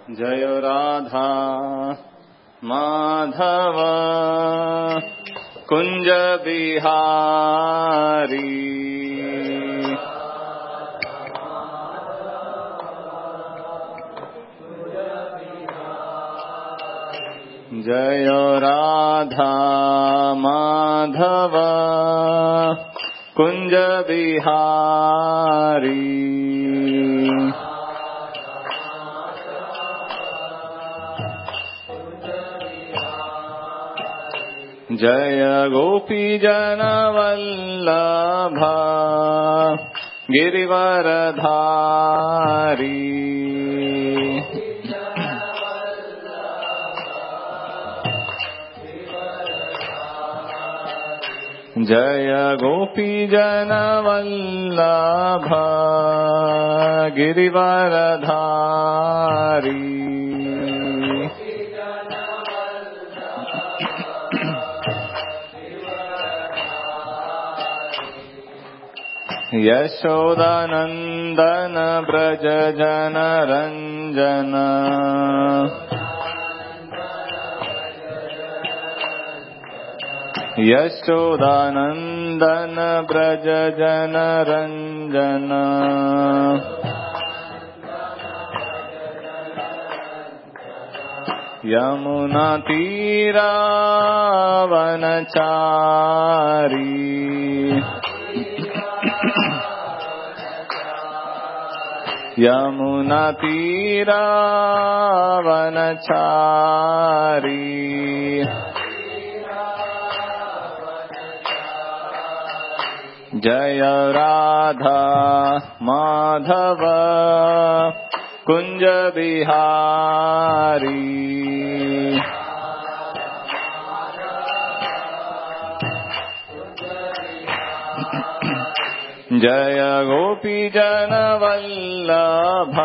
जय राधा माधव कुंज बिहारी। जय राधा माधव कुंज बिहारी। जय गोपी जन वल्लभ गिरिवरधारी। जय गोपी जन वल्लभ गिरिवरधारी। यशोदानंदन ब्रज जन रंजन। यशोदानंदन ब्रज जन रंजन। यमुना तीरावनचारी। यमुना तीरावनचारी। जय राधा माधव कुंज बिहारी। जय गोपी जन वल्लभ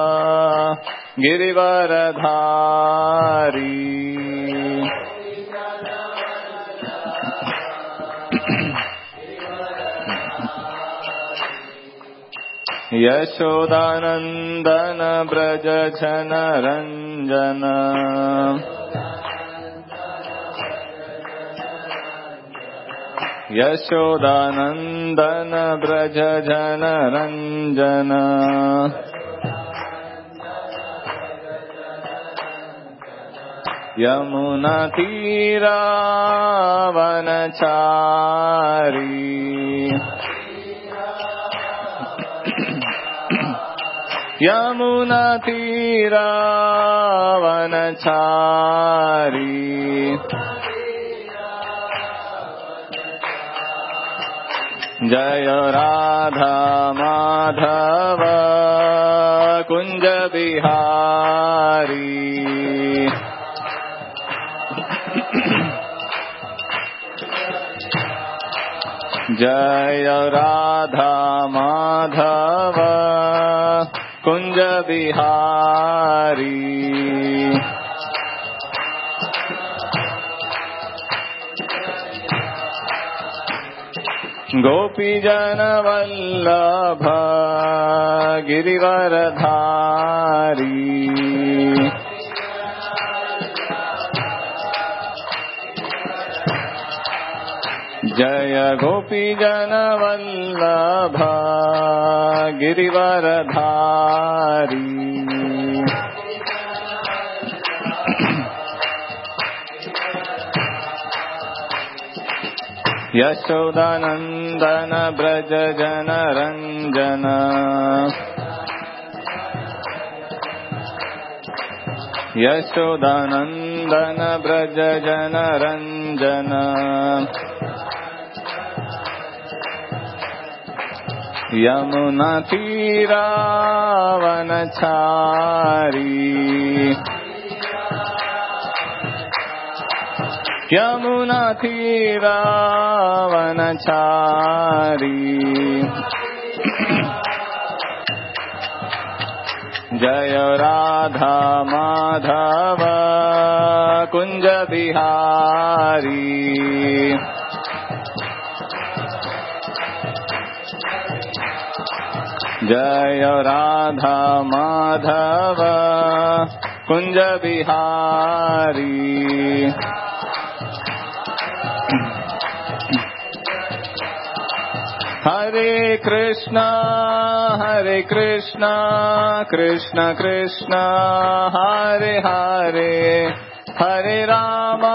गिरिवरधारी। यशोदानंदन ब्रज जन रंजन। यशोदानंदन ब्रज जन रंजन। यमुना तीरावनचारी। यमुना तीरावनचारी। जय राधा माधव कुंज बिहारी। जय राधा माधव कुंज बिहारी। गोपी जन वल्लभ गिरिवरधारी। जय गोपी जन वल्लभ गिरिवरधारी। यशोदानंदन ब्रज जन रंजन। यशोदानंदन ब्रज जन रंजन। यमुना तीरावनचारी। यमुना तीरावनचारी। जय राधा माधव कुंज बिहारी। जय राधा माधव कुंज बिहारी हरे कृष्णा कृष्ण कृष्ण हरे हरे हरे राम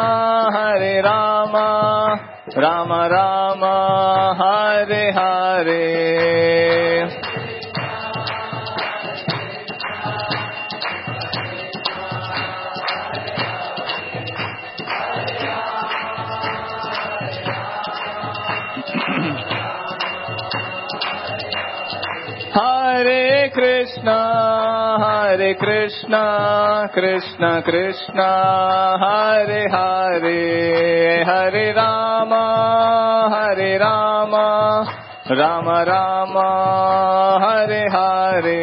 राम राम हरे हरे हरे कृष्णा कृष्ण कृष्ण हरे हरे हरे राम राम राम हरे हरे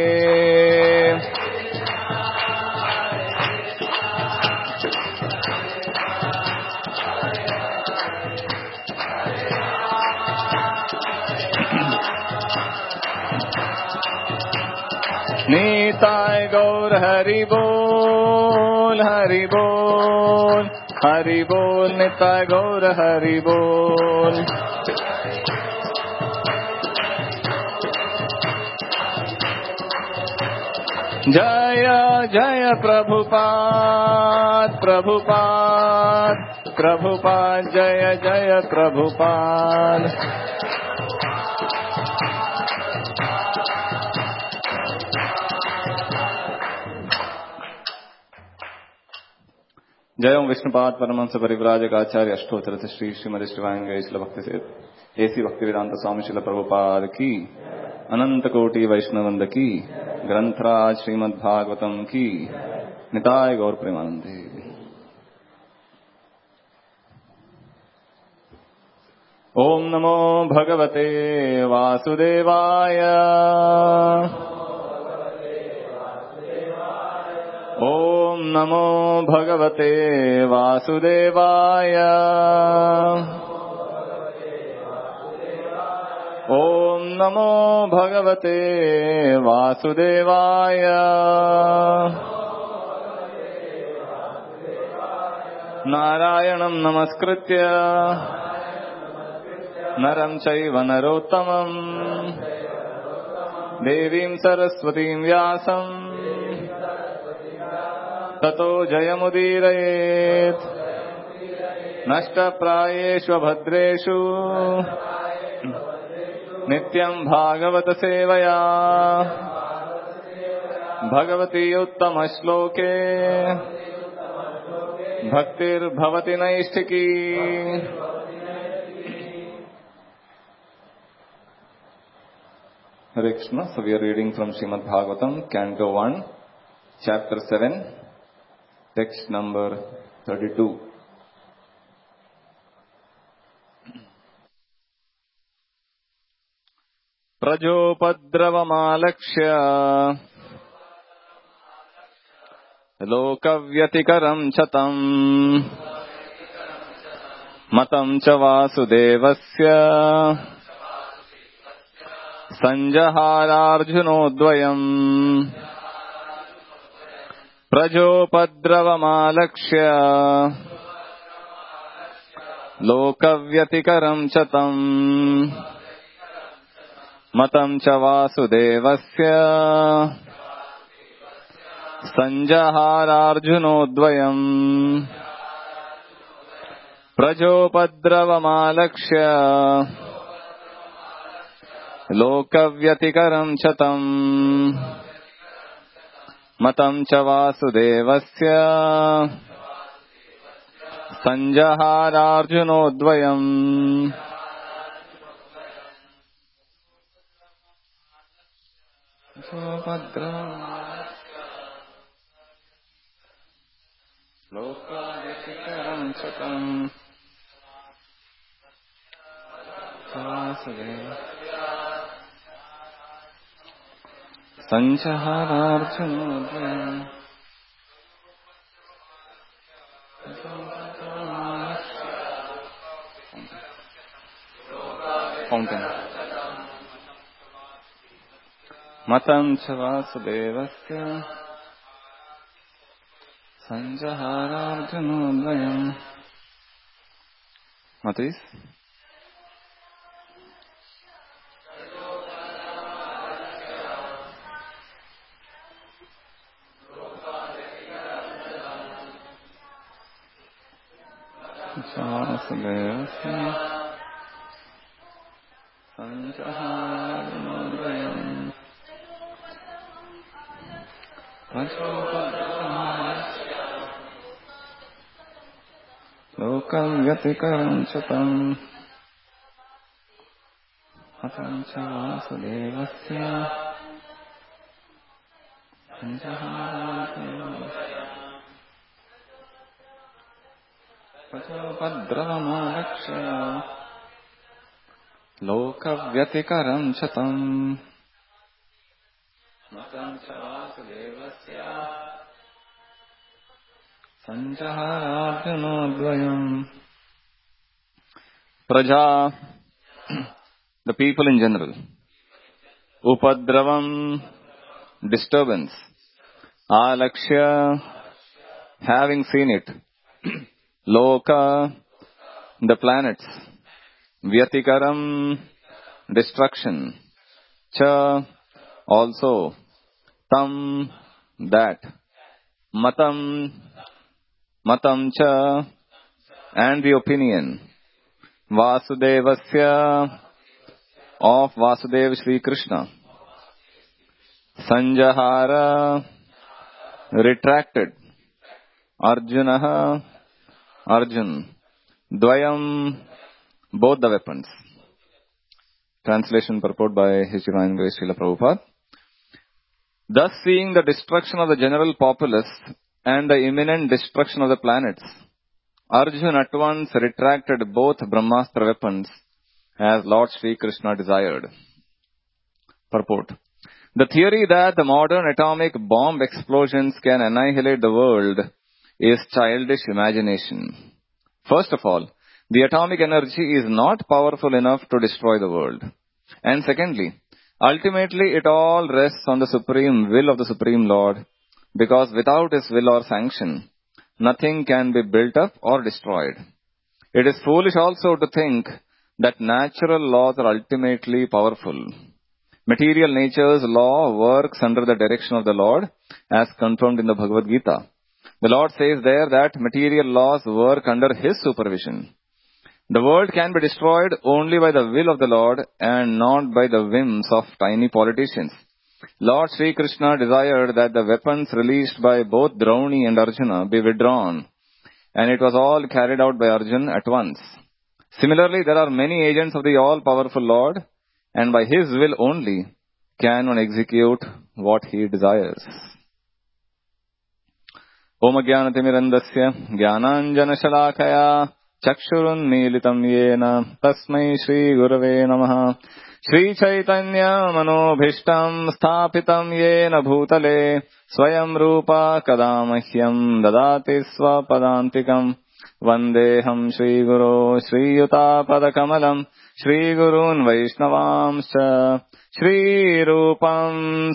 नीताय गौर हरि बोल नीताय गौर हरि बोल जय जय प्रभुपाद जय जय प्रभुपाद जय ओम विष्णुपाद परमहंस परिव्राजक आचार्य अष्टोत्तर श्री श्रीमद शिवांग शिल भक्ति से ऐसी भक्ति वेदांत स्वामी शिल प्रभुपाद की अनंत कोटि वैष्णवंद की ग्रंथराज श्रीमद् भागवतम की निताय गौर प्रेमानंदे। ओम नमो भगवते वासुदेवाय ओम नमो भगवते वासुदेवाय ओम नमो भगवते वासुदेवाय नारायणं नमस्कृत्य नरं चैव नरोत्तमं देवीं सरस्वतीं व्यासं ततो जयमुदीरयेत् नष्टप्रायेषु भद्रेषु नित्यं भागवत सेवया भगवती उत्तम श्लोके भक्तिर्भवति नैष्ठिकी। Hare Krishna. So we are reading from Srimad Bhagavatam, Canto 1, Chapter 7, text number 32. प्रजोपद्रवमालक्ष्य लोकव्यतिकरं च तम् मतं च वासुदेवस्य सञ्जहारार्जुनोद्वयम् प्रजोपद्रवमालक्ष्य लोकव्यतिकरं च तम् मतं च वासुदेवस्य सञ्जहारार्जुनोद्वयम् प्रजोपद्रवमालक्ष्य लोकव्यतिकरं च तम् मतं च वासुदेवस्य सञ्जहारार्जुनोद्वयम् लोकव्यतिकरं च तम् सञ्जहारार्जुनोद्वयम् मतं च वासुदेवस्य Sanjahararjunodvayam. Matis? Vasudevasya Sanjahararjunodvayam. Lokam vyatikaram chatam hatam cha vasudevasya sanjahararjunodvayam. Padramalakshya lokavyatikaram chatam matam cha vasudevasya sanjahararjunodvayam. Praja, the people in general. Upadravam, disturbance. Alakshya, having seen it. Loka, the planets. Vyatikaram, destruction. Cha, also. Tam, that. Matam, matam cha, and the opinion. Vasudevasya, of Vasudeva Sri Krishna. Sanjahara, retracted. Arjunaha, Arjun. Dvayam, both the weapons. Translation purport by His Divine Grace Srila Prabhupada. Thus, seeing the destruction of the general populace and the imminent destruction of the planets, Arjun at once retracted both Brahmastra weapons as Lord Sri Krishna desired. Purport. The theory that the modern atomic bomb explosions can annihilate the world is childish imagination. First of all, the atomic energy is not powerful enough to destroy the world. And secondly, ultimately it all rests on the supreme will of the Supreme Lord, because without His will or sanction, nothing can be built up or destroyed. It is foolish also to think that natural laws are ultimately powerful. Material nature's law works under the direction of the Lord, as confirmed in the Bhagavad Gita. The Lord says there that material laws work under His supervision. The world can be destroyed only by the will of the Lord and not by the whims of tiny politicians. Lord Sri Krishna desired that the weapons released by both Drauni and Arjuna be withdrawn, and it was all carried out by Arjuna at once. Similarly, there are many agents of the all-powerful Lord, and by His will only can one execute what He desires. Om Jnanatimirandasya Jnananjanashalakaya Chakshurunmilitam Yena Tasmai Shri Gurave Namaha. Shri Chaitanya Manobhishtam Sthapitam Yena Bhutale Swayam Rupa Kadamahyam Dadati Swapadantikam. Vandeham Shri Guru Shri Yuta Padakamalam Shri Gurun Vaishnavamscha Shri Rupam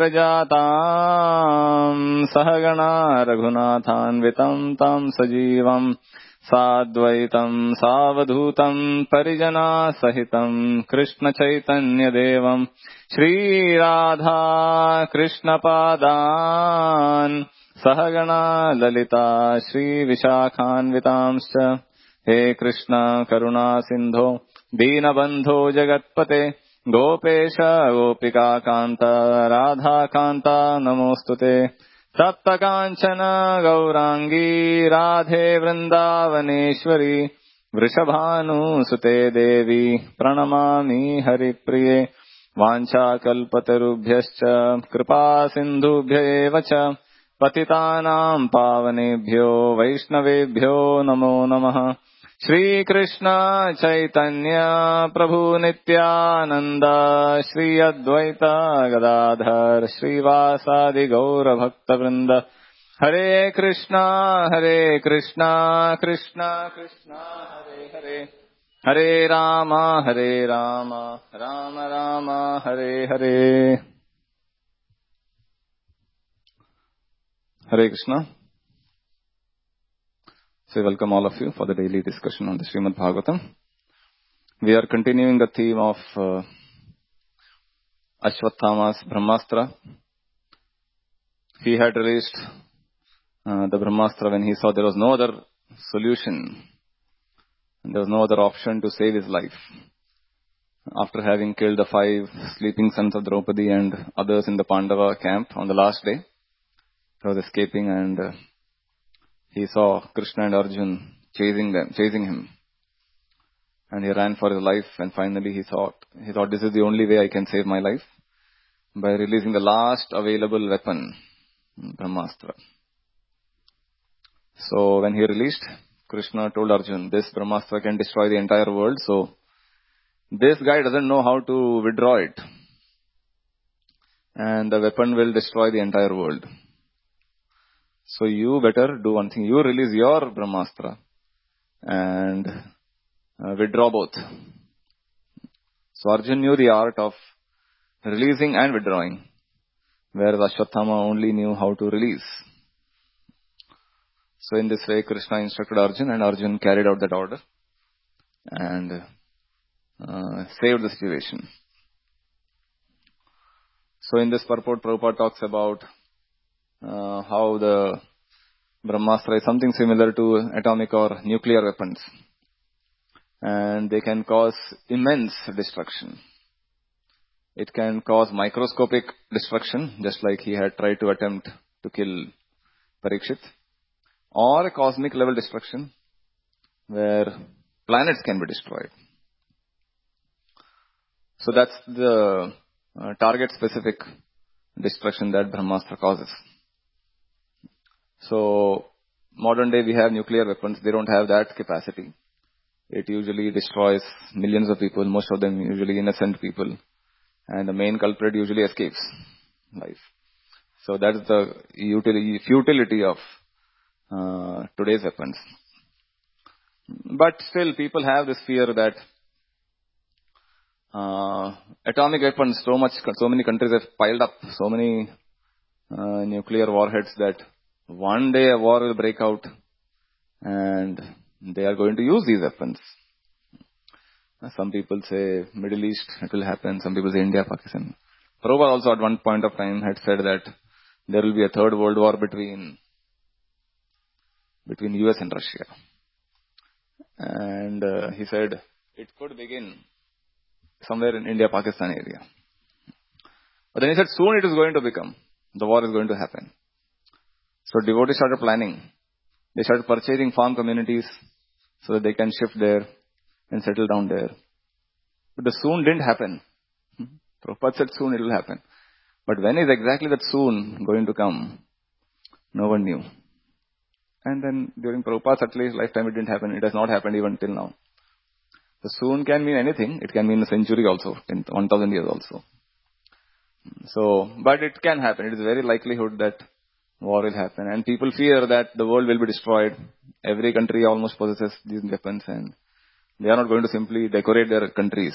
Sagrajatam Sahagana Raghunathanvitam Tam Sajivam Sadvaitam Savadhutam Parijana Sahitam Krishna Chaitanya Devam Shri Radha Krishna Padan Sahagana Lalita Shri Vishakhanvitamscha. He Krishna Karuna Sindho Deenabandho Jagatpate Gopesha Gopika Kanta Radha Kanta Namostute. Tapta Kanchana Gaurangi Radhe Vrindavaneshwari Vrishabhanu Sute Devi Pranamami Haripriye. Vancha Kalpatarubhyascha Kripa Sindhubhya Evacha Patitanam Pavanebhyo Vaishnavebhyo Namo Namaha. Shri Krishna Chaitanya Prabhu Nityananda Shri Advaita Gadadhar Shri Vasadi Gaura Bhakta Vrinda. Hare Krishna Krishna Krishna Hare Hare Hare Rama Rama Rama Hare Hare. Hare Krishna. So I welcome all of you for the daily discussion on the Srimad Bhagavatam. We are continuing the theme of Ashwatthama's Brahmastra. He had released the Brahmastra when he saw there was no other solution, and there was no other option to save his life. After having killed the 5 sleeping sons of Draupadi and others in the Pandava camp on the last day, he was escaping and he saw Krishna and Arjun chasing him. And he ran for his life, and finally he thought this is the only way I can save my life, by releasing the last available weapon, Brahmastra. So when he released, Krishna told Arjun, this Brahmastra can destroy the entire world, so this guy doesn't know how to withdraw it. And the weapon will destroy the entire world. So you better do one thing. You release your Brahmastra and withdraw both. So Arjun knew the art of releasing and withdrawing, whereas Ashwatthama only knew how to release. So in this way, Krishna instructed Arjun, and Arjun carried out that order and saved the situation. So in this purport, Prabhupada talks about how the Brahmastra is something similar to atomic or nuclear weapons, and they can cause immense destruction. It can cause microscopic destruction, just like he had tried to attempt to kill Parikshit, or a cosmic level destruction where planets can be destroyed. So that's the target specific destruction that Brahmastra causes. So modern day we have nuclear weapons. They don't have that capacity. It usually destroys millions of people, most of them usually innocent people, and the main culprit usually escapes life. So that's the futility of today's weapons. But still people have this fear that atomic weapons, so many countries have piled up so many nuclear warheads that one day a war will break out and they are going to use these weapons. Some people say Middle East, it will happen. Some people say India, Pakistan. Prabhupada also at one point of time had said that there will be a third world war between US and Russia. And he said it could begin somewhere in India, Pakistan area. But then he said soon it is going to become. The war is going to happen. So devotees started planning. They started purchasing farm communities so that they can shift there and settle down there. But the soon didn't happen. Prabhupada said soon it will happen. But when is exactly that soon going to come? No one knew. And then during Prabhupada's at least lifetime it didn't happen. It has not happened even till now. The soon can mean anything. It can mean a century also, in 1000 years also. So, but it can happen. It is very likelihood that war will happen. And people fear that the world will be destroyed. Every country almost possesses these weapons, and they are not going to simply decorate their countries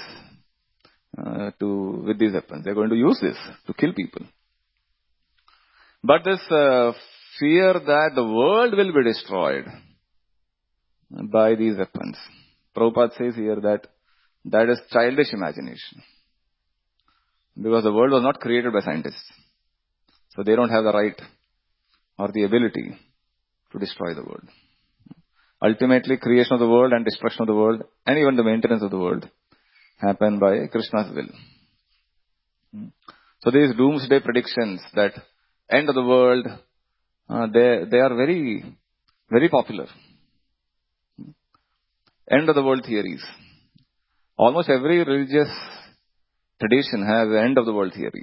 with these weapons. They are going to use this to kill people. But this fear that the world will be destroyed by these weapons, Prabhupada says here that is childish imagination. Because the world was not created by scientists. So they don't have the right or the ability to destroy the world. Ultimately, creation of the world and destruction of the world, and even the maintenance of the world, happen by Krishna's will. So these doomsday predictions that end of the world, they are very, very popular. End of the world theories. Almost every religious tradition has an end of the world theory.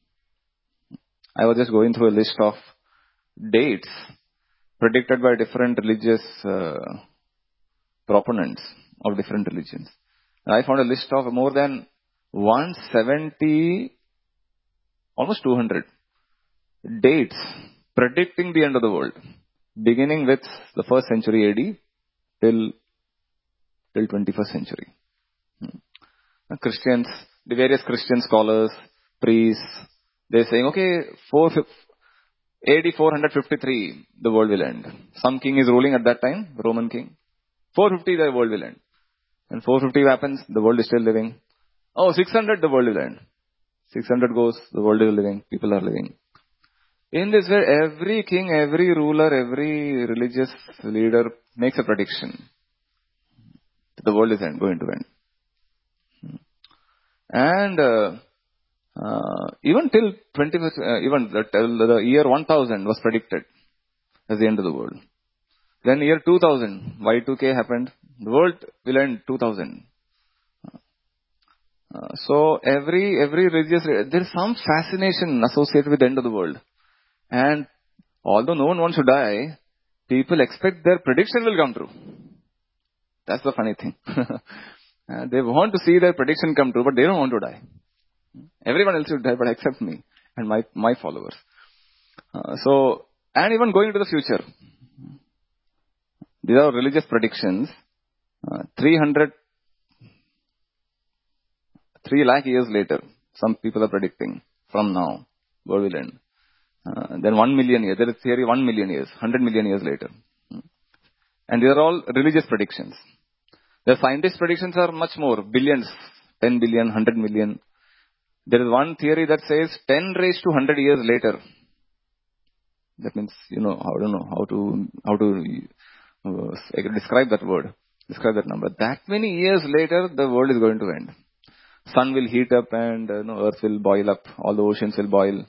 I was just going through a list of dates predicted by different religious proponents of different religions. And I found a list of more than 170, almost 200 dates predicting the end of the world, beginning with the 1st century AD till 21st century. Christians, the various Christian scholars, priests, they're saying, okay, AD 453, the world will end. Some king is ruling at that time, Roman king. 450, the world will end. When 450 happens, the world is still living. Oh, 600, the world will end. 600 goes, the world is living, people are living. In this way, every king, every ruler, every religious leader makes a prediction. The world is going to end. And even till the year 1000 was predicted as the end of the world. Then year 2000, Y2K happened. The world will end 2000. So every religious, there is some fascination associated with the end of the world. And although no one wants to die, people expect their prediction will come true. That's the funny thing. They want to see their prediction come true, but they don't want to die. Everyone else should die, but except me and my followers. And even going into the future. These are religious predictions. 3 lakh years later, some people are predicting from now, world will end. Then 1 million years, there is theory 1 million years, 100 million years later. And these are all religious predictions. The scientist predictions are much more, billions, 10 billion, 100 million. There is one theory that says 10 raised to 100 years later. That means, I don't know how to describe that word, describe that number. That many years later, the world is going to end. Sun will heat up and earth will boil up, all the oceans will boil.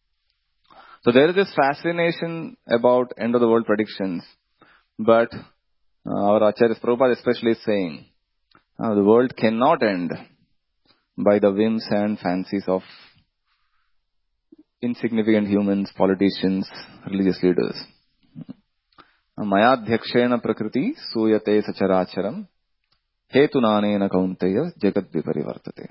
So there is this fascination about end of the world predictions. But our Acharya Prabhupada especially is saying, the world cannot end by the whims and fancies of insignificant humans, politicians, religious leaders. Mayadhyakshena prakriti suyate sacharacharam hetunanena kaunteya jagat viparivartate.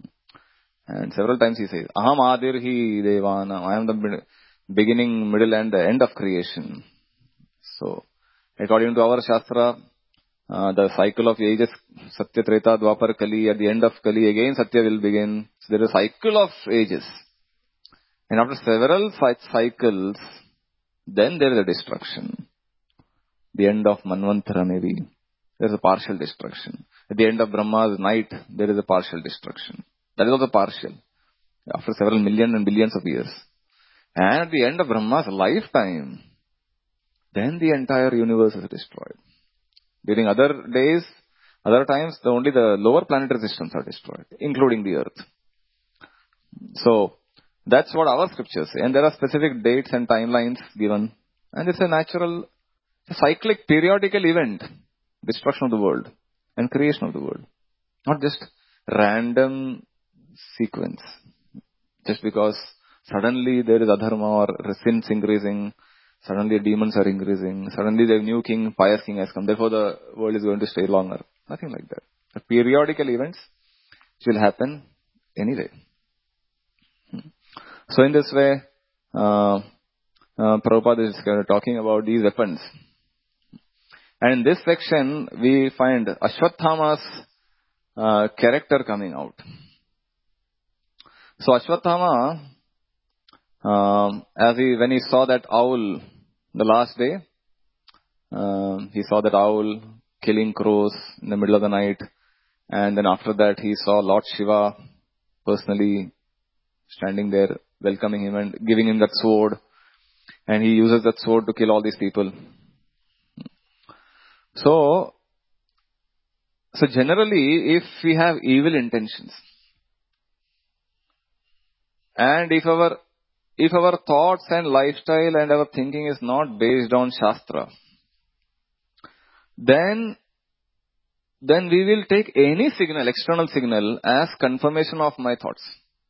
And several times he says, Aham adirhi devana, I am the beginning, middle and the end of creation. So, according to our Shastra, the cycle of ages, Satya, Treta, Dwapar, Kali, at the end of Kali again Satya will begin. So there is a cycle of ages. And after several cycles, then there is a destruction. The end of Manvantara maybe, there is a partial destruction. At the end of Brahma's night, there is a partial destruction. That is also partial. After several million and billions of years. And at the end of Brahma's lifetime, then the entire universe is destroyed. During other days, other times, only the lower planetary systems are destroyed, including the earth. So, that's what our scriptures say. And there are specific dates and timelines given. And it's a natural, cyclic, periodical event. Destruction of the world and creation of the world. Not just random sequence. Just because suddenly there is adharma or sins increasing, suddenly demons are increasing, suddenly the new king, pious king has come, therefore the world is going to stay longer. Nothing like that. The periodical events which will happen anyway. So in this way, Prabhupada is talking about these weapons. And in this section, we find Ashwatthama's character coming out. So Ashwatthama, when he saw that owl the last day, he saw that owl killing crows in the middle of the night. And then after that, he saw Lord Shiva personally standing there, welcoming him and giving him that sword. And he uses that sword to kill all these people. So generally, if we have evil intentions, and if our thoughts and lifestyle and our thinking is not based on Shastra, then we will take any signal, external signal, as confirmation of my thoughts.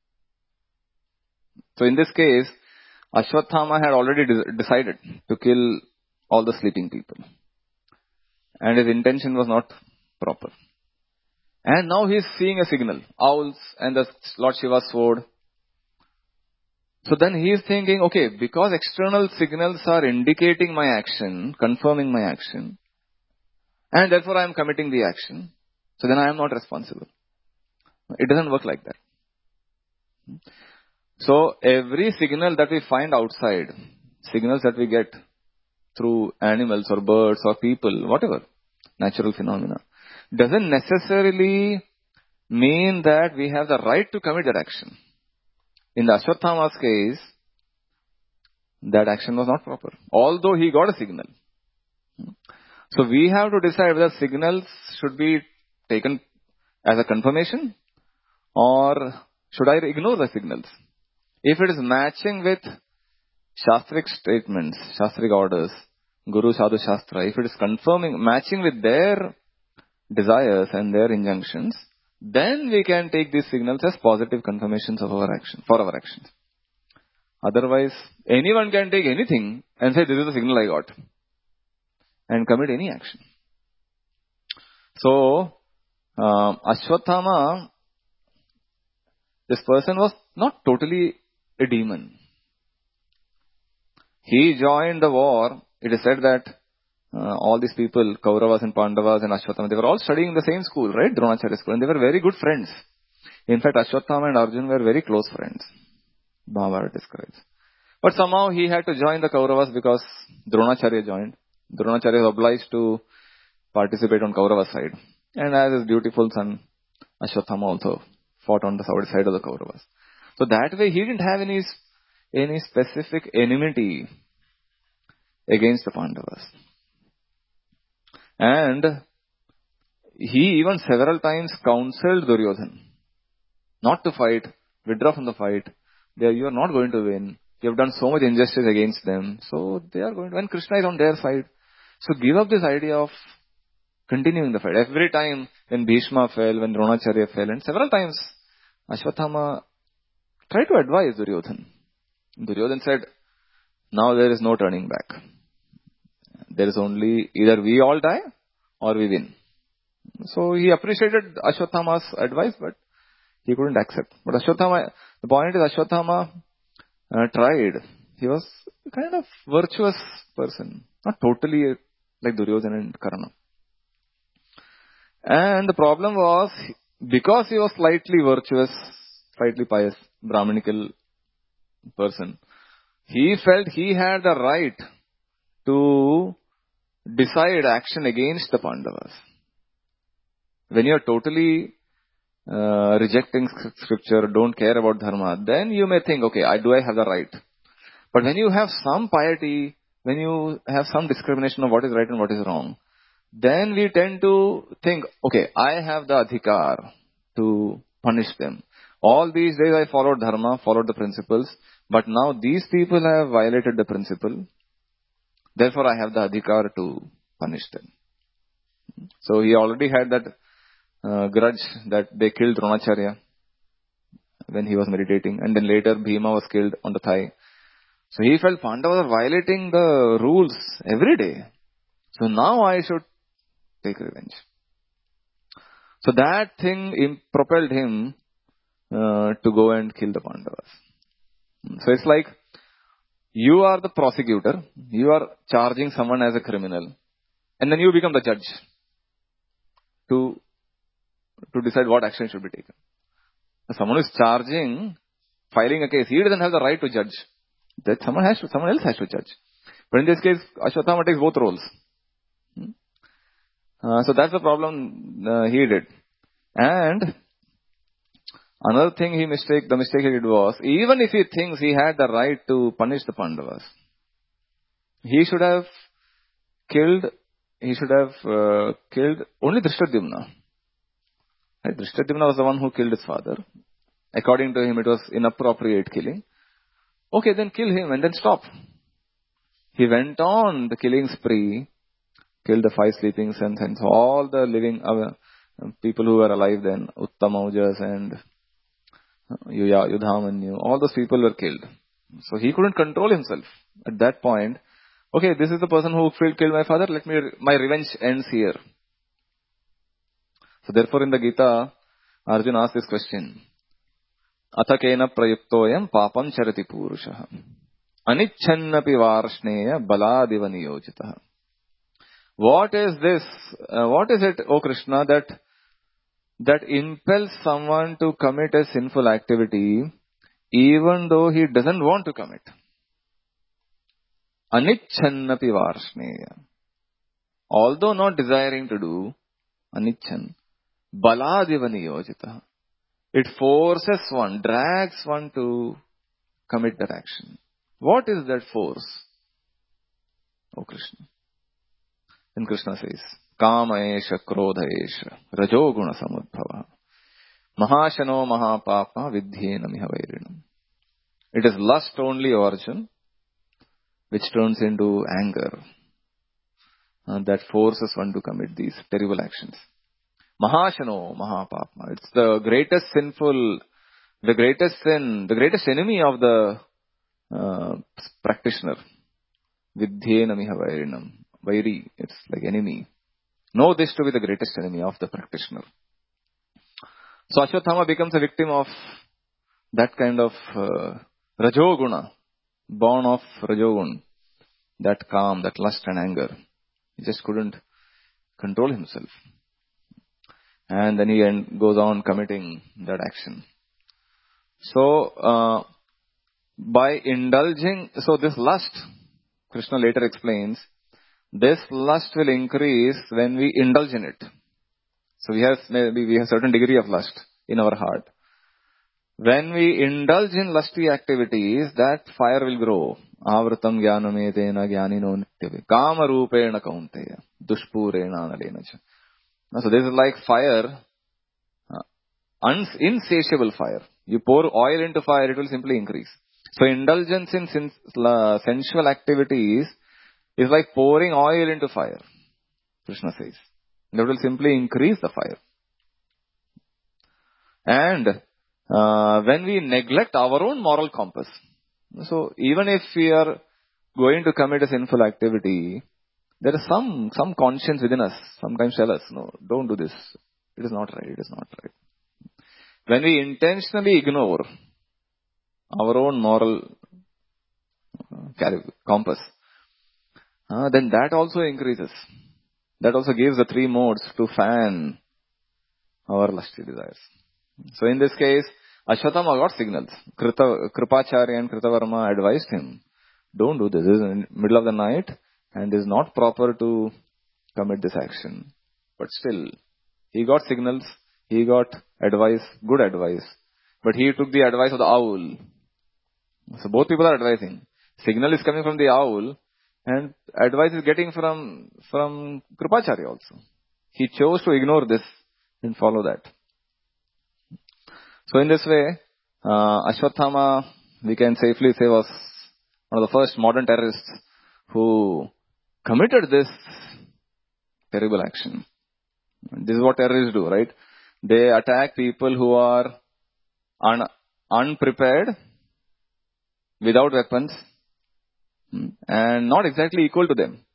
So in this case, Ashwatthama had already decided to kill all the sleeping people. And his intention was not proper. And now he is seeing a signal, owls and the Lord Shiva's sword. So then he is thinking, okay, because external signals are indicating my action, confirming my action, and therefore I am committing the action, so then I am not responsible. It doesn't work like that. So every signal that we find outside, signals that we get through animals or birds or people, whatever, natural phenomena, doesn't necessarily mean that we have the right to commit that action. In the Ashwatthama's case, that action was not proper, although he got a signal. So we have to decide whether signals should be taken as a confirmation or should I ignore the signals. If it is matching with Shastric statements, Shastric orders, Guru Sadhu Shastra, if it is matching with their desires and their injunctions, then we can take these signals as positive confirmations of our action, for our actions. Otherwise, anyone can take anything and say, this is the signal I got, and commit any action. So, Ashwatthama, this person was not totally a demon. He joined the war. It is said that all these people, Kauravas and Pandavas and Ashwatthama, they were all studying in the same school, right? Dronacharya school. And they were very good friends. In fact, Ashwatthama and Arjun were very close friends. Mahabharata describes. But somehow he had to join the Kauravas because Dronacharya joined. Dronacharya was obliged to participate on Kaurava's side. And as his dutiful son, Ashwatthama also fought on the side of the Kauravas. So that way he didn't have any specific enmity against the Pandavas. And he even several times counseled Duryodhana not to fight, withdraw from the fight. You are not going to win. You have done so much injustice against them. So they are going to, when Krishna is on their side. So give up this idea of continuing the fight. Every time when Bhishma fell, when Dronacharya fell, and several times Ashwatthama tried to advise Duryodhana. Duryodhana said, now there is no turning back. There is only either we all die or we win. So he appreciated Ashwatthama's advice, but he couldn't accept. But Ashwatthama, the point is Ashwatthama tried. He was a kind of virtuous person, not totally like Duryodhana and Karna. And the problem was, because he was slightly virtuous, slightly pious, Brahminical person, he felt he had the right to decide action against the Pandavas. When you are totally rejecting scripture, don't care about dharma, then you may think, okay, do I have the right? But when you have some piety, when you have some discrimination of what is right and what is wrong, then we tend to think, okay, I have the adhikar to punish them. All these days I followed dharma, followed the principles, but now these people have violated the principle. Therefore I have the adhikar to punish them. So he already had that grudge that they killed Dronacharya when he was meditating, and then later Bhima was killed on the thigh. So he felt Pandavas are violating the rules every day. So now I should take revenge. So that thing propelled him to go and kill the Pandavas. So it's like you are the prosecutor, you are charging someone as a criminal, and then you become the judge to decide what action should be taken. Someone who is filing a case, he doesn't have the right to judge. That someone else has to judge. But in this case, Ashwatthama takes both roles. So that's the problem he did. And another thing the mistake he did was, even if he thinks he had the right to punish the Pandavas, he should have killed only Drishtadyumna. Right? Drishtadyumna was the one who killed his father. According to him, it was inappropriate killing. Okay, then kill him and then stop. He went on the killing spree, killed the 5 sleeping sons, and so all the living people who were alive then, Uttamaujas and Yudhamanyu, all those people were killed. So he couldn't control himself at that point. Okay, this is the person who killed my father, my revenge ends here. So therefore in the Gita, Arjuna asked this question. Athakena prayuktoyam papam charati purushaha. Anichannapi varshneya baladiva niyojitaha. What is this? What is it, O Krishna, that impels someone to commit a sinful activity even though he doesn't want to commit? Anichannapi varshneya. Although not desiring to do, anichan, baladiva niyojita. It forces one, drags one to commit that action. What is that force? Oh Krishna. Then Krishna says, Kama esha, Krodha esha, Rajoguna samudbhava, Mahashano mahapapa, Vidhyena miha vairinam. It is lust only, Arjun, which turns into anger. That forces one to commit these terrible actions. Mahashano mahapapa. It's the greatest sinful, the greatest sin, the greatest enemy of the practitioner. Vidhyena miha vairinam. Vairi, it's like enemy. Know this to be the greatest enemy of the practitioner. So Ashwatthama becomes a victim of that kind of Rajoguna, born of Rajogun, that calm, that lust and anger. He just couldn't control himself. And then he goes on committing that action. So, by indulging, so this lust, Krishna later explains, this lust will increase when we indulge in it. So we have certain degree of lust in our heart. When we indulge in lusty activities, that fire will grow. Avratam jnanametena jnanino nityave. Kama rupena kaunteya. Dushpurena nalena cha. So this is like fire, insatiable fire. You pour oil into fire, it will simply increase. So indulgence in sensual activities is like pouring oil into fire, Krishna says. That will simply increase the fire. And when we neglect our own moral compass, so even if we are going to commit a sinful activity, there is some conscience within us sometimes tell us, no, don't do this. It is not right. It is not right. When we intentionally ignore our own moral compass, then that also increases. That also gives the three modes to fan our lusty desires. So in this case, Ashwatthama got signals. Kripacharya and Kritavarma advised him, don't do this. This is in the middle of the night and it is not proper to commit this action. But still, he got signals, he got advice, good advice. But he took the advice of the owl. So both people are advising. Signal is coming from the owl and advice is getting from Kripacharya also. He chose to ignore this and follow that. So in this way, Ashwatthama, we can safely say, was one of the first modern terrorists who committed this terrible action. This is what terrorists do, right? They attack people who are unprepared, without weapons, and not exactly equal to them.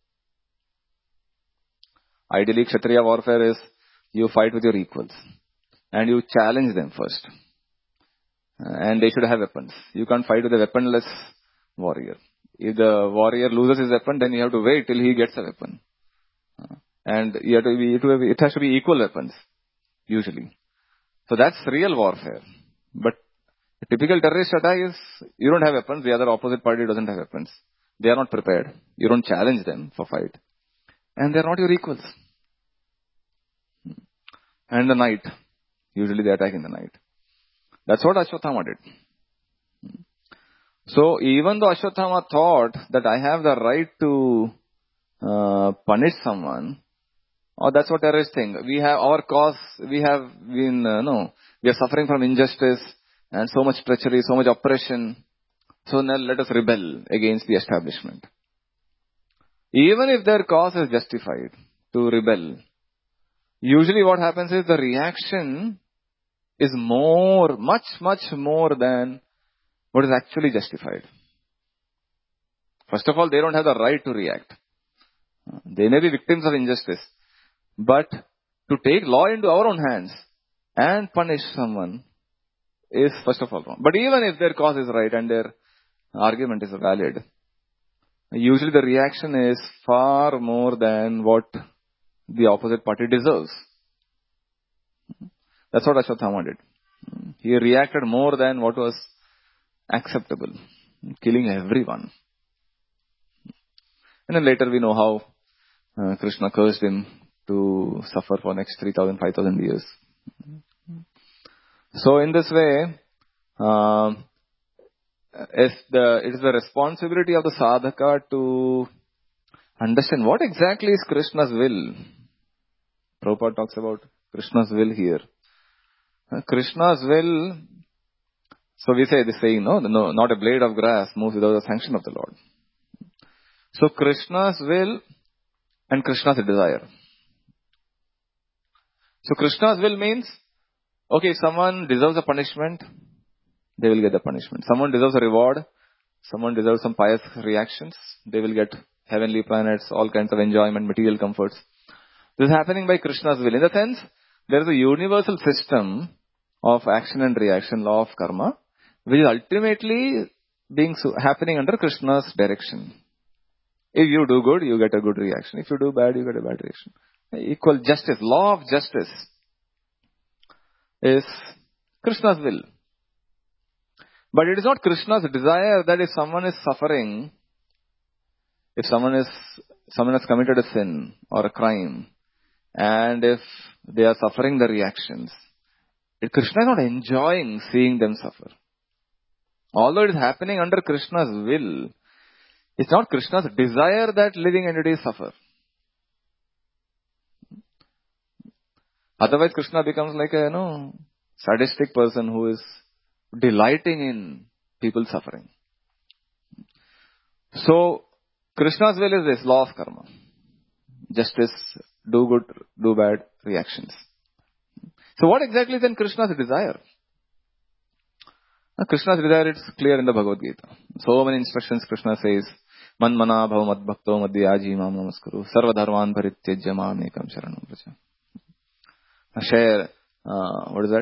Ideally, Kshatriya warfare is you fight with your equals and you challenge them first. And they should have weapons. You can't fight with a weaponless warrior. If the warrior loses his weapon, then you have to wait till he gets a weapon. And it has to be equal weapons, usually. So that's real warfare. But a typical terrorist attack is, you don't have weapons, the other opposite party doesn't have weapons. They are not prepared. You don't challenge them for fight. And they are not your equals. And the night. Usually they attack in the night. That's what Ashwatthama did. So even though Ashwatthama thought that I have the right to punish someone, or that's what terrorists think. We have our cause, we are suffering from injustice and so much treachery, so much oppression. So now let us rebel against the establishment. Even if their cause is justified to rebel, usually what happens is the reaction is much more than what is actually justified. First of all, they don't have the right to react. They may be victims of injustice. But to take law into our own hands and punish someone is first of all wrong. But even if their cause is right and their argument is valid, usually the reaction is far more than what the opposite party deserves. That's what Ashwatthama did. He reacted more than what was acceptable, killing everyone. And then later we know how Krishna cursed him to suffer for next 3,000, 5,000 years. So in this way, it is the responsibility of the sadhaka to understand what exactly is Krishna's will. Prabhupada talks about Krishna's will here. Krishna's will, so we say this saying, no, not a blade of grass moves without the sanction of the Lord. So Krishna's will and Krishna's desire. So Krishna's will means, okay, if someone deserves a punishment, they will get the punishment. Someone deserves a reward, someone deserves some pious reactions, they will get heavenly planets, all kinds of enjoyment, material comforts. This is happening by Krishna's will. In the sense, there is a universal system of action and reaction, law of karma, which is ultimately happening under Krishna's direction. If you do good, you get a good reaction. If you do bad, you get a bad reaction. Equal justice, law of justice is Krishna's will. But it is not Krishna's desire that if someone is suffering, if someone has committed a sin or a crime, and if they are suffering the reactions, Krishna is not enjoying seeing them suffer. Although it is happening under Krishna's will, it's not Krishna's desire that living entities suffer. Otherwise, Krishna becomes like a sadistic person who is delighting in people suffering. So, Krishna's will is this, law of karma. Justice, do good, do bad, reactions. So what exactly is then Krishna's desire? Krishna's desire, it's clear in the Bhagavad Gita. So many instructions Krishna says, Man mana bhava mad bhakto madhyaji mam namaskuru sarva dharman parityajya mam ekam sharanam vraja. Share, what is that?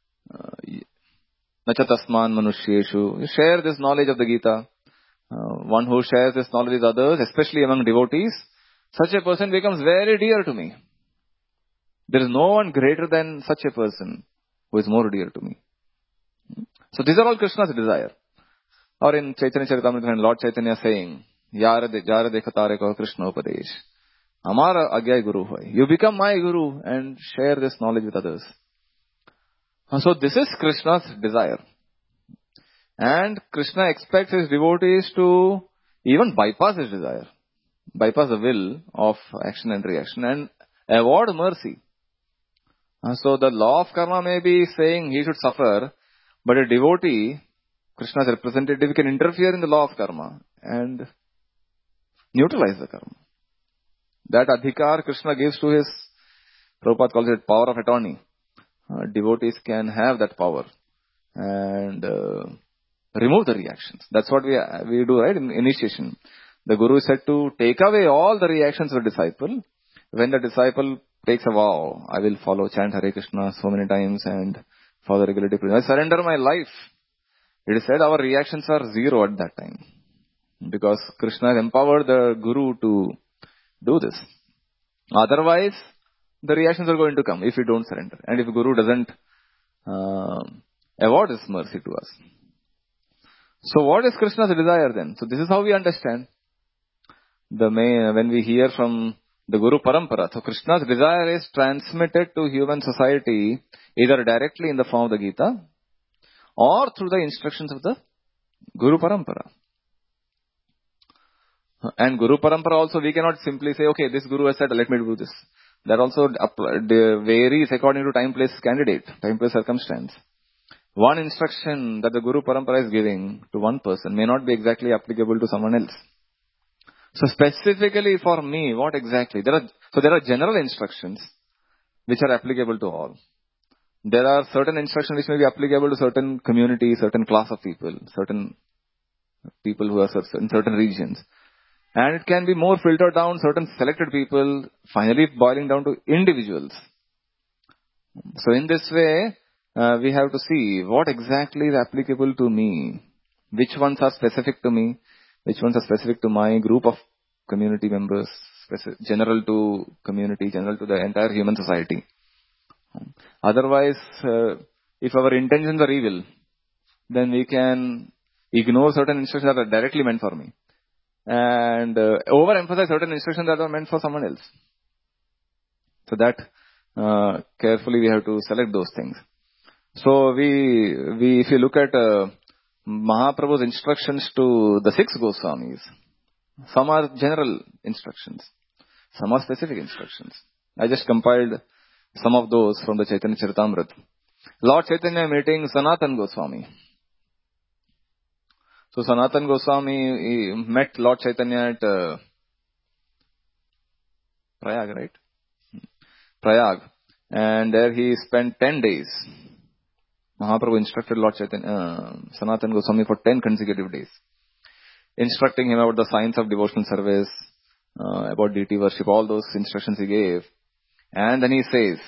Nacha tasman manushyeshu. You share this knowledge of the Gita. One who shares this knowledge with others, especially among devotees, such a person becomes very dear to me. There is no one greater than such a person who is more dear to me. So these are all Krishna's desire. Or in Chaitanya Charitamrita, Lord Chaitanya saying, Jara dekhatare ko Krishna upadesh. Amara agyay guru hoy. You become my guru and share this knowledge with others. So this is Krishna's desire. And Krishna expects his devotees to even bypass his desire. Bypass the will of action and reaction and award mercy. So the law of karma may be saying he should suffer, but a devotee, Krishna's representative, can interfere in the law of karma and neutralize the karma. That adhikar Krishna gives to his, Prabhupada calls it power of attorney. Devotees can have that power and remove the reactions. That's what we do, right, in initiation. The Guru is said to take away all the reactions of the disciple. When the disciple takes a vow, I will follow, chant Hare Krishna so many times and for the regulative principle. I surrender my life. It is said our reactions are zero at that time. Because Krishna has empowered the Guru to do this. Otherwise, the reactions are going to come if we don't surrender. And if the Guru doesn't award His mercy to us. So what is Krishna's desire then? So this is how we understand. When we hear from the Guru Parampara, so Krishna's desire is transmitted to human society either directly in the form of the Gita or through the instructions of the Guru Parampara. And Guru Parampara also, we cannot simply say, okay, this Guru has said, let me do this. That also varies according to time, place, candidate, time, place, circumstance. One instruction that the Guru Parampara is giving to one person may not be exactly applicable to someone else. So specifically for me, what exactly? There are general instructions which are applicable to all. There are certain instructions which may be applicable to certain community, certain class of people, certain people who are in certain regions. And it can be more filtered down, certain selected people, finally boiling down to individuals. So in this way, we have to see what exactly is applicable to me, which ones are specific to me, which ones are specific to my group of community members, general to community, general to the entire human society. Otherwise, if our intentions are evil, then we can ignore certain instructions that are directly meant for me. and overemphasize certain instructions that are meant for someone else. So that carefully we have to select those things. So we if you look at Mahaprabhu's instructions to the 6 Goswamis, some are general instructions, some are specific instructions. I just compiled some of those from the Chaitanya Charitamrita. Lord Chaitanya meeting Sanatan Goswami. So Sanatan Goswami met Lord Chaitanya at Prayag, right? Prayag. And there he spent 10 days. Mahaprabhu instructed Lord Chaitanya, Sanatan Goswami for 10 consecutive days, instructing him about the science of devotional service, about deity worship, all those instructions he gave. And then he says,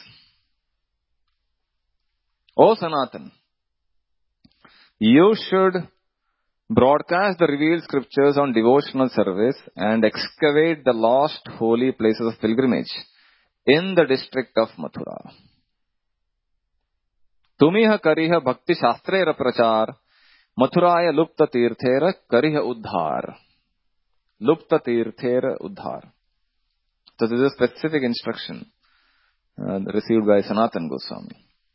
"O Sanatan, you should broadcast the revealed scriptures on devotional service and excavate the lost holy places of pilgrimage in the district of Mathura. Tumiha kariha bhakti shastrera prachar, Mathuraya lupta tirthera kariha uddhar." Lupta tirthera uddhar. So this is a specific instruction received by Sanatan Goswami.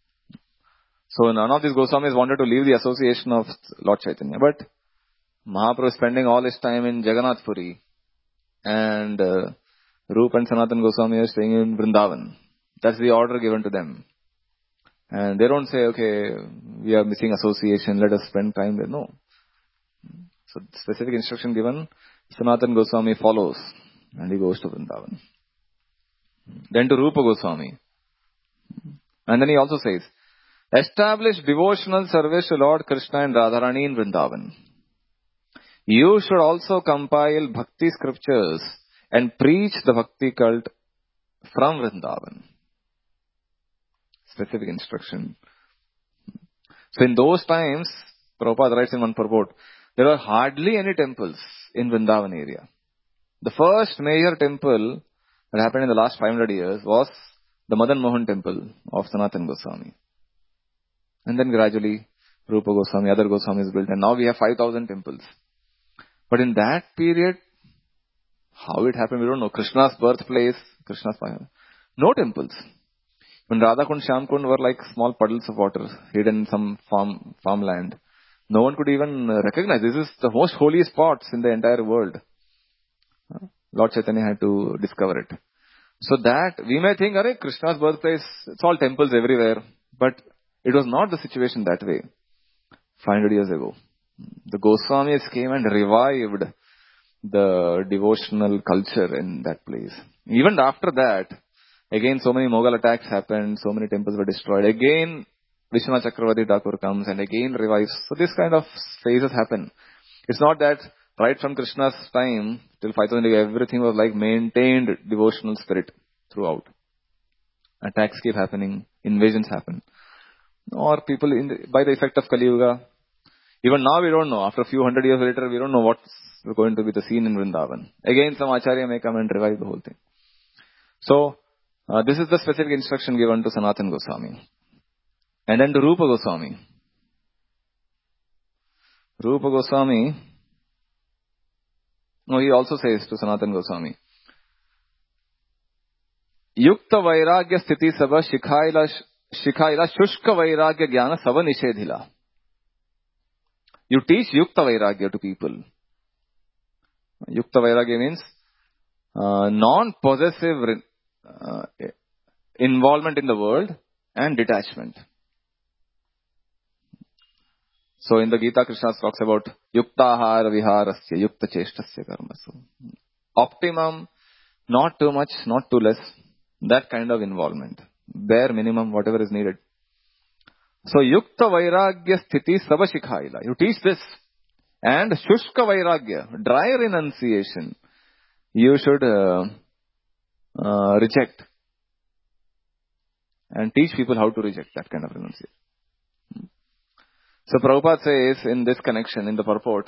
So none of these Goswamis wanted to leave the association of Lord Chaitanya, but Mahaprabhu is spending all his time in Jagannath Puri, and Rupa and Sanatan Goswami are staying in Vrindavan. That's the order given to them. And they don't say, okay, we are missing association, let us spend time there. No. So specific instruction given, Sanatan Goswami follows and he goes to Vrindavan. Then to Rupa Goswami. And then he also says, establish devotional service to Lord Krishna and Radharani in Vrindavan. You should also compile bhakti scriptures and preach the bhakti cult from Vrindavan. Specific instruction. So in those times, Prabhupada writes in one purport, there were hardly any temples in Vrindavan area. The first major temple that happened in the last 500 years was the Madan Mohan temple of Sanatan Goswami. And then gradually Rupa Goswami, other Goswamis built, and now we have 5,000 temples. But in that period, how it happened, we don't know. Krishna's birthplace, no temples. When Radha Kund, Shyam Kund were like small puddles of water hidden in some farmland. No one could even recognize. This is the most holy spots in the entire world. Lord Chaitanya had to discover it. So that, we may think, Krishna's birthplace, it's all temples everywhere. But it was not the situation that way 500 years ago. The Goswamis came and revived the devotional culture in that place. Even after that, again so many Mughal attacks happened, so many temples were destroyed. Again, Vishwanath Chakravarti Thakur comes and again revives. So this kind of phases happen. It's not that right from Krishna's time till 5000 everything was like maintained devotional spirit throughout. Attacks keep happening, invasions happen. Or people by the effect of Kali Yuga. Even now we don't know. After a few hundred years later, we don't know what's going to be the scene in Vrindavan. Again, some Acharya may come and revive the whole thing. So, this is the specific instruction given to Sanatan Goswami. And then to Rupa Goswami. Rupa Goswami, he also says to Sanatan Goswami, Yukta Vairagya Sthiti Sabha Shikhaila Shushka Vairagya Jnana Sava Nishedhila. You teach Yukta Vairagya to people. Yukta Vairagya means non-possessive involvement in the world and detachment. So in the Gita, Krishna talks about Yuktahara Viharasya, Yukta Cheshtasya Karmasu. Optimum, not too much, not too less. That kind of involvement. Bare minimum, whatever is needed. So Yukta Vairagya Sthiti Sava Shikhaila. You teach this. And Shushka Vairagya, dry renunciation, you should reject. And teach people how to reject that kind of renunciation. So Prabhupada says in this connection, in the purport,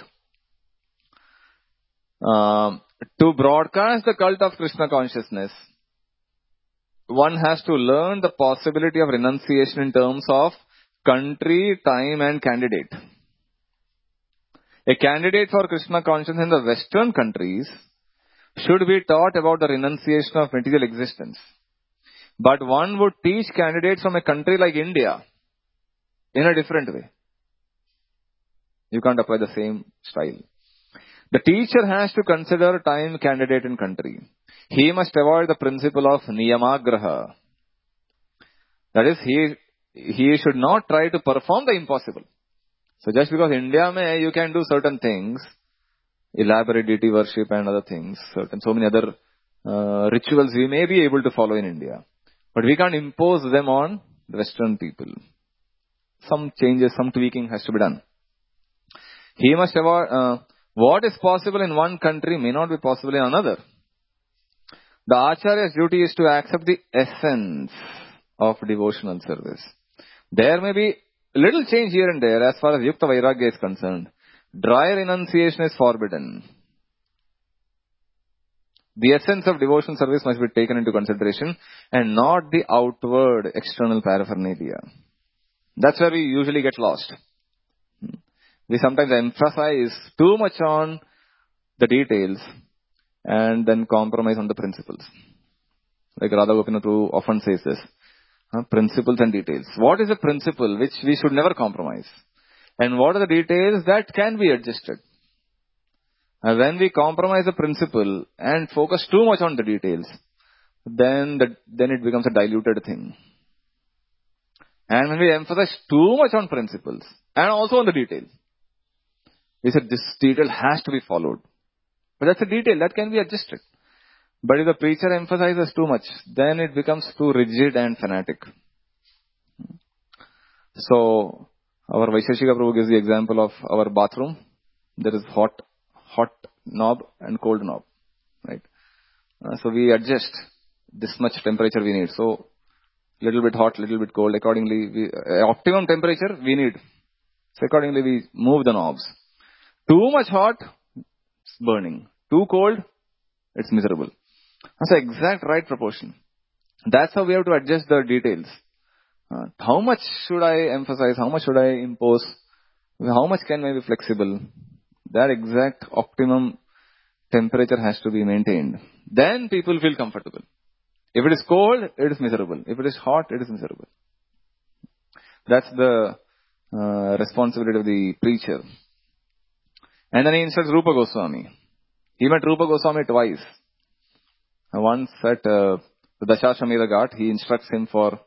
to broadcast the cult of Krishna consciousness, one has to learn the possibility of renunciation in terms of country, time and candidate. A candidate for Krishna consciousness in the Western countries should be taught about the renunciation of material existence. But one would teach candidates from a country like India in a different way. You can't apply the same style. The teacher has to consider time, candidate and country. He must avoid the principle of niyamagraha. That is, he should not try to perform the impossible. So just because India may, you can do certain things, elaborate deity worship and other things, so many other rituals we may be able to follow in India. But we can't impose them on the Western people. Some changes, some tweaking has to be done. He must avoid, what is possible in one country may not be possible in another. The Acharya's duty is to accept the essence of devotional service. There may be little change here and there as far as Yukta Vairagya is concerned. Dry renunciation is forbidden. The essence of devotional service must be taken into consideration and not the outward external paraphernalia. That's where we usually get lost. We sometimes emphasize too much on the details and then compromise on the principles. Like Radha Gopinath often says this. Principles and details. What is a principle which we should never compromise? And what are the details that can be adjusted? And when we compromise the principle and focus too much on the details, then it becomes a diluted thing. And when we emphasize too much on principles and also on the details, we said this detail has to be followed. But that's a detail that can be adjusted. But if the preacher emphasizes too much, then it becomes too rigid and fanatic. So, our Vaisheshika Prabhu gives the example of our bathroom. There is hot knob and cold knob. Right? So we adjust this much temperature we need. So, little bit hot, little bit cold. Accordingly, optimum temperature we need. So accordingly we move the knobs. Too much hot, it's burning. Too cold, it's miserable. That's the exact right proportion. That's how we have to adjust the details. How much should I emphasize? How much should I impose? How much can I be flexible? That exact optimum temperature has to be maintained. Then people feel comfortable. If it is cold, it is miserable. If it is hot, it is miserable. That's the responsibility of the preacher. And then he instructs Rupa Goswami. He met Rupa Goswami twice. Once at the Dashashamedha Ghat, he instructs him for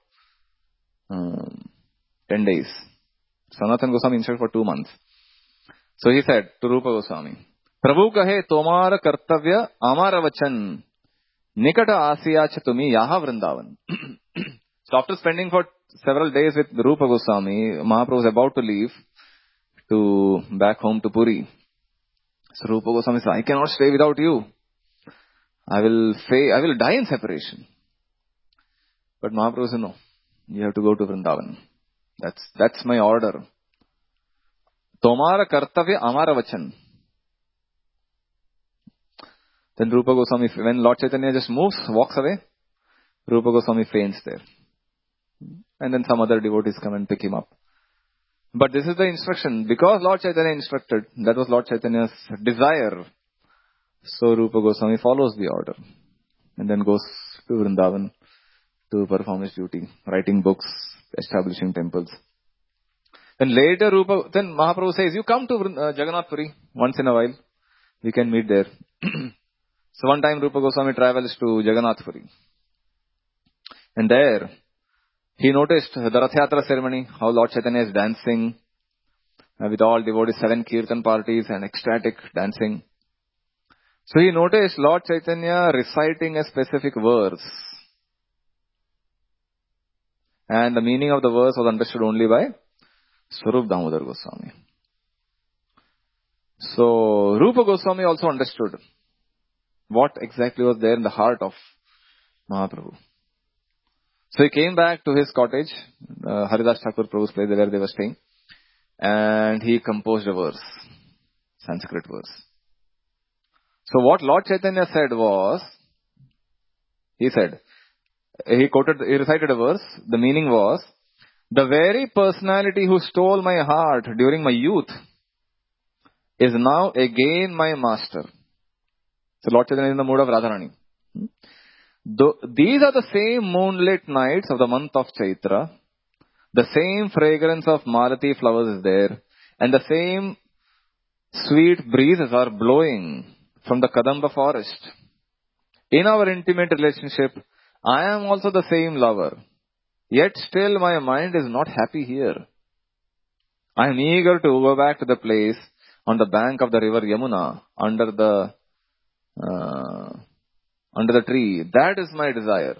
10 days. Sanatana Goswami instructed for 2 months. So he said to Rupa Goswami, Prabhu kahe tomara kartavya amara vachan nikata asiya chatumi yaha vrindavan. So after spending for several days with Rupa Goswami, Mahaprabhu was about to leave to back home to Puri. So Rupa Goswami said, I cannot stay without you. I will die in separation. But Mahaprabhu said, no, you have to go to Vrindavan. That's my order. Tomara kartavya amara vachan. Then Rupa Goswami, when Lord Chaitanya just walks away, Rupa Goswami faints there. And then some other devotees come and pick him up. But this is the instruction. Because Lord Chaitanya instructed, that was Lord Chaitanya's desire. So Rupa Goswami follows the order. And then goes to Vrindavan to perform his duty, writing books, establishing temples. Then later then Mahaprabhu says, you come to Jagannath Puri once in a while. We can meet there. So one time Rupa Goswami travels to Jagannath Puri. And there, he noticed the Rath Yatra ceremony, how Lord Chaitanya is dancing with all devotees, 7 kirtan parties and ecstatic dancing. So he noticed Lord Chaitanya reciting a specific verse. And the meaning of the verse was understood only by Swarup Damodar Goswami. So Rupa Goswami also understood what exactly was there in the heart of Mahaprabhu. So he came back to his cottage, Haridas Thakur Prabhu's place where they were staying, and he composed a verse, Sanskrit verse. So what Lord Chaitanya said was, he recited a verse, the meaning was, the very personality who stole my heart during my youth is now again my master. So Lord Chaitanya is in the mood of Radharani. These are the same moonlit nights of the month of Chaitra. The same fragrance of Malati flowers is there. And the same sweet breezes are blowing from the Kadamba forest. In our intimate relationship, I am also the same lover. Yet still my mind is not happy here. I am eager to go back to the place on the bank of the river Yamuna under the tree. That is my desire.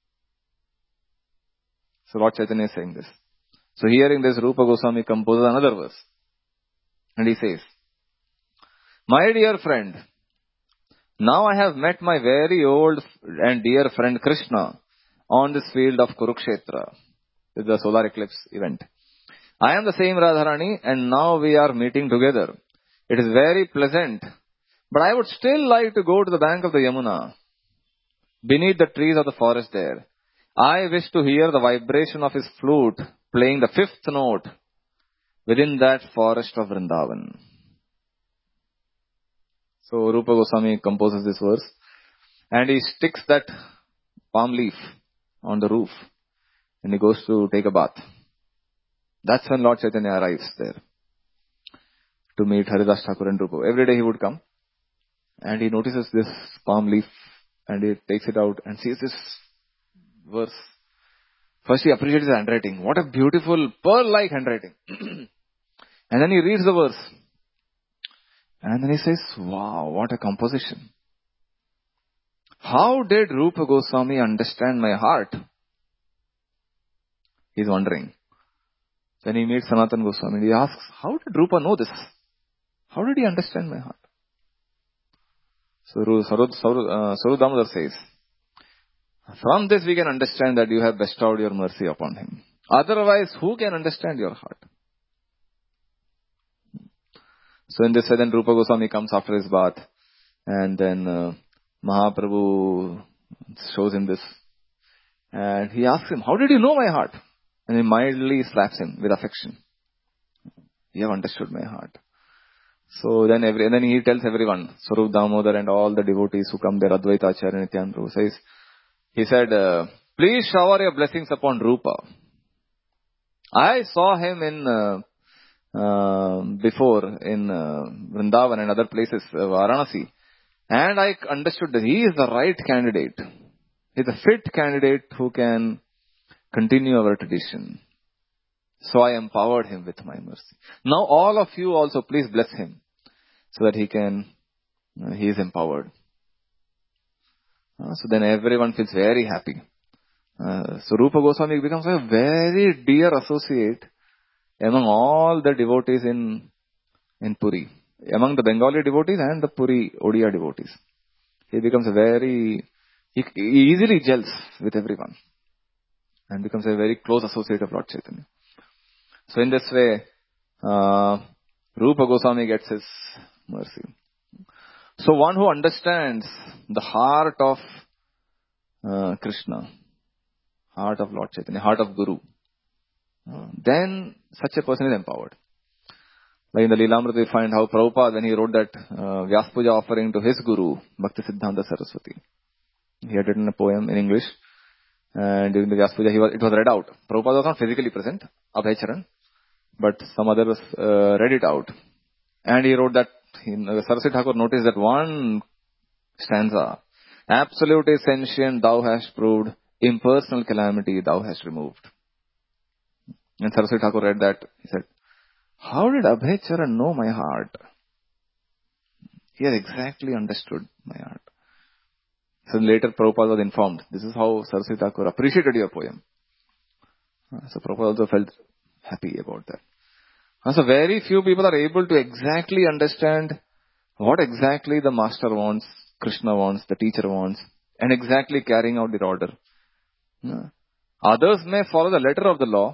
So Lord Chaitanya is saying this. So hearing this, Rupa Goswami composes another verse. And he says, my dear friend, now I have met my very old and dear friend Krishna on this field of Kurukshetra. This is the solar eclipse event. I am the same Radharani and now we are meeting together. It is very pleasant. But I would still like to go to the bank of the Yamuna, beneath the trees of the forest there. I wish to hear the vibration of his flute playing the fifth note within that forest of Vrindavan. So Rupa Goswami composes this verse and he sticks that palm leaf on the roof and he goes to take a bath. That's when Lord Chaitanya arrives there to meet Haridas Thakur and Rupa. Every day he would come and he notices this palm leaf and he takes it out and sees this verse. First he appreciates the handwriting. What a beautiful pearl-like handwriting. And then he reads the verse. And then he says, wow, what a composition. How did Rupa Goswami understand my heart? He's wondering. Then he meets Sanatana Goswami and he asks, how did Rupa know this? How did he understand my heart? So Saru Damodar says, from this we can understand that you have bestowed your mercy upon him. Otherwise, who can understand your heart? So in this way, then Rupa Goswami comes after his bath and then Mahaprabhu shows him this and he asks him, how did you know my heart? And he mildly slaps him with affection. You have understood my heart. So then he tells everyone, Sarup Damodar and all the devotees who come there, Advaita Acharya Nityananda Prabhu says, he said, please shower your blessings upon Rupa. I saw him before in Vrindavan and other places, Varanasi, and I understood that he is the right candidate. He is a fit candidate who can continue our tradition. So I empowered him with my mercy. Now all of you also please bless him so that he is empowered. So then everyone feels very happy. So Rupa Goswami becomes a very dear associate among all the devotees in Puri. Among the Bengali devotees and the Puri Odia devotees. He becomes he easily gels with everyone. And becomes a very close associate of Lord Chaitanya. So in this way, Rupa Goswami gets his mercy. So one who understands the heart of Krishna, heart of Lord Chaitanya, heart of Guru, then such a person is empowered. Like in the Lilamrita we find how Prabhupada, when he wrote that Vyas Puja offering to his Guru, Bhakti Siddhanta Saraswati, he had written a poem in English. And during the Vyas Puja, it was read out. Prabhupada was not physically present, Abhay Charan, but some others read it out. And he wrote that, Saraswati Thakur noticed that one stanza, absolute is sentient, thou hast proved, impersonal calamity thou hast removed. And Saraswati Thakur read that, he said, how did Abhay Charan know my heart? He has exactly understood my heart. So later Prabhupada was informed. This is how Saraswati Thakur appreciated your poem. So Prabhupada also felt happy about that. So very few people are able to exactly understand what exactly the master wants, Krishna wants, the teacher wants, and exactly carrying out the order. Others may follow the letter of the law,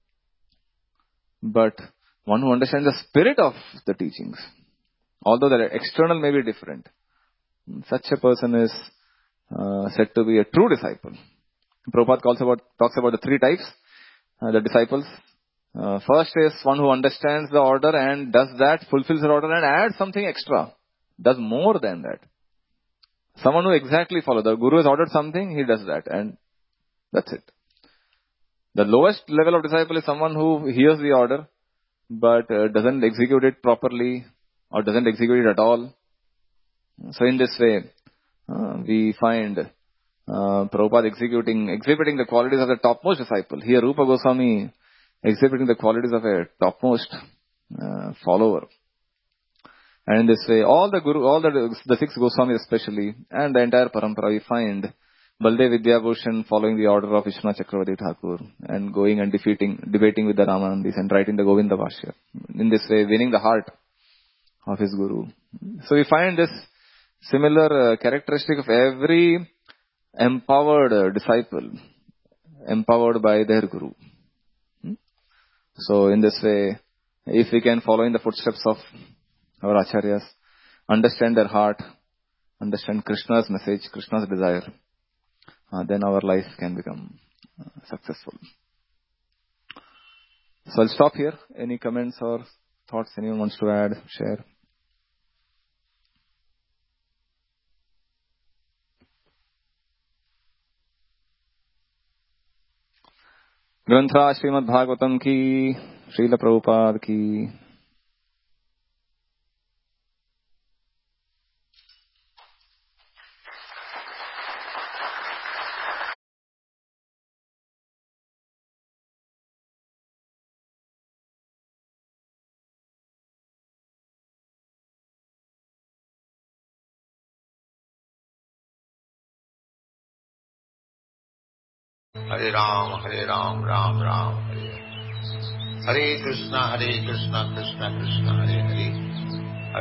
but one who understands the spirit of the teachings, although the external may be different, such a person is said to be a true disciple. Prabhupada talks about the three types, the disciples, First is one who understands the order and does that, fulfills the order and adds something extra, does more than that. Someone who exactly follows. The Guru has ordered something, he does that, and that's it. The lowest level of disciple is someone who hears the order, but doesn't execute it properly, or doesn't execute it at all. So in this way, we find Prabhupada exhibiting the qualities of the topmost disciple. Here Rupa Goswami exhibiting the qualities of a topmost follower. And in this way, all the six Goswamis especially, and the entire parampara, we find Baldev Vidyabhushan following the order of Vishwanath Chakravarti Thakur and going and debating with the Ramanandis and writing the Govinda Bhashya. In this way, winning the heart of his Guru. So we find this similar characteristic of every empowered disciple, empowered by their Guru. So in this way, if we can follow in the footsteps of our Acharyas, understand their heart, understand Krishna's message, Krishna's desire, then our life can become successful. So I'll stop here. Any comments or thoughts anyone wants to add, share? Grantha Shrimad Bhagavatam की, श्रील प्रभुपाद की। Hare Ram, Ram Ram, Hare Hare. Hare Krishna, Krishna Krishna, Hare Hare.